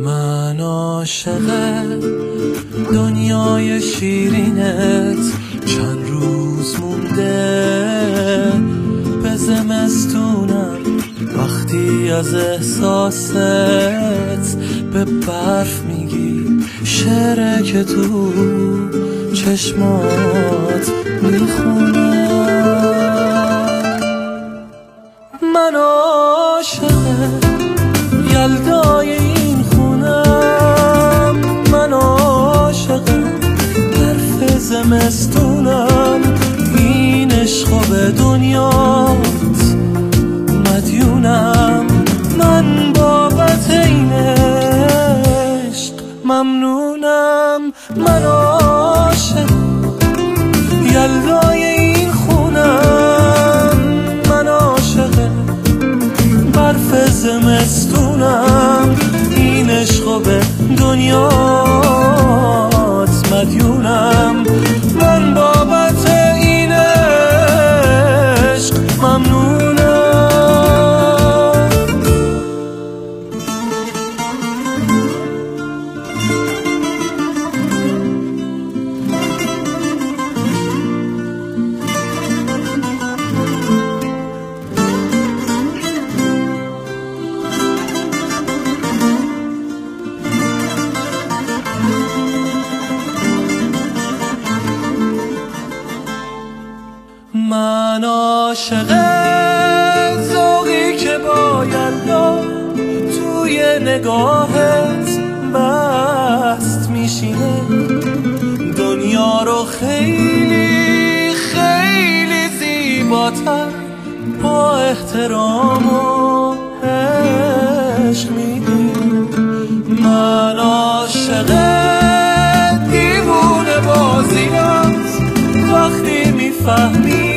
من عاشق دنیای شیرینت، چند روز مونده به زمستونم. وقتی از احساست به برف میگی شعره که تو چشمات میخونه. من عاشق یلدای این خونم، من عاشق برف زمستونم. این عشق به دنیات مدیونم، من بابت این عشق ممنونم. من عاشق یلدای این خونم، من عاشق برف زمستونم. این عشق به دنیات مدیونم، من بابت این عشق ممنونم. من عاشق ذوقی که با یلدا توی نگاهت بست میشینه، دنیا رو خیلی خیلی زیباتر با احترام و عشق میبینی. من عاشق دیوونه بازیات، وقتی میفهمی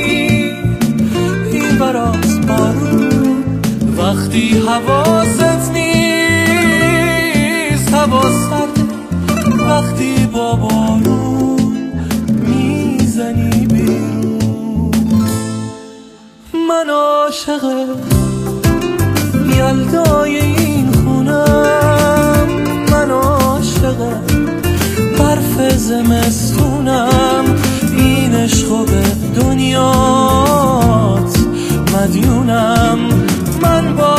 براز بارون، وقتی حواست نیست هوا سرده، وقتی با بارون میزنی بیرون. من عاشق یلدای این خونم، من عاشق برف زمستونم. این عشق به دنیات مدیونم، من با